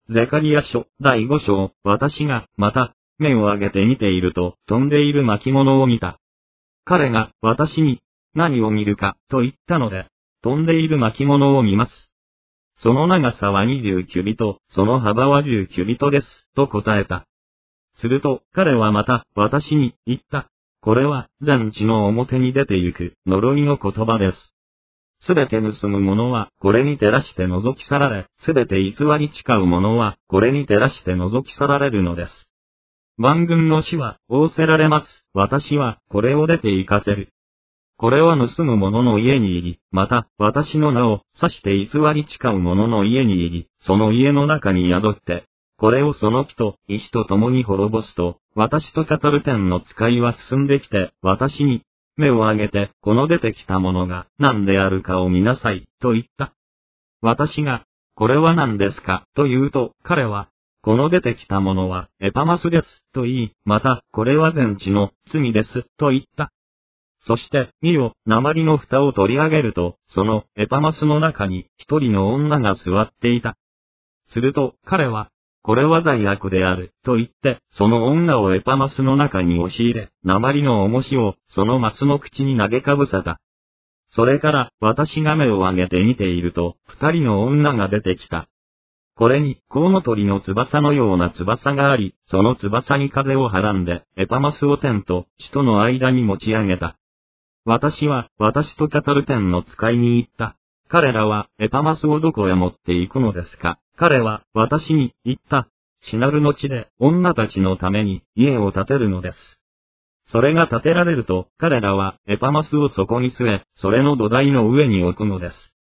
ゼカリヤ書第5章。私が、また、目を上げて見ていると、飛んでいる巻物を見た。彼が、私に、何を見るか、と言ったので、飛んでいる巻物を見ます。その長さは20キュビト、その幅は10キュビトです、と答えた。すると、彼はまた、私に、言った。これは、全地の表に出て行く、呪いの言葉です。すべて盗む者は、これに照らして覗き去られ、すべて偽り誓う者は、これに照らして覗き去られるのです。万軍の死は、仰せられます。私は、これを出て行かせる。これは盗む者の家に入り、また、私の名を、指して偽り誓う者の家に入り、その家の中に宿って、これをその木と石と共に滅ぼすと、私と語る天の使いは進んできて、私に、目を上げて、この出てきたものが何であるかを見なさい、と言った。私が、これは何ですか、と言うと、彼は、この出てきたものは、エパマスです、と言い、また、これは全地の罪です、と言った。そして、見よ、鉛の蓋を取り上げると、そのエパマスの中に一人の女が座っていた。すると、彼は、これは罪悪である、と言って、その女をエパマスの中に押し入れ、鉛の重しを、そのマスの口に投げかぶせた。それから、私が目を上げて見ていると、二人の女が出てきた。これに、コウノトリの翼のような翼があり、その翼に風をはらんで、エパマスを天と地との間に持ち上げた。私は、私と語る天の使いに言った。彼らは、エパマスをどこへ持って行くのですか。彼は、私に言った。シナルの地で、女たちのために、家を建てるのです。それが建てられると、彼らは、エパマスをそこに据え、それの土台の上に置くのです。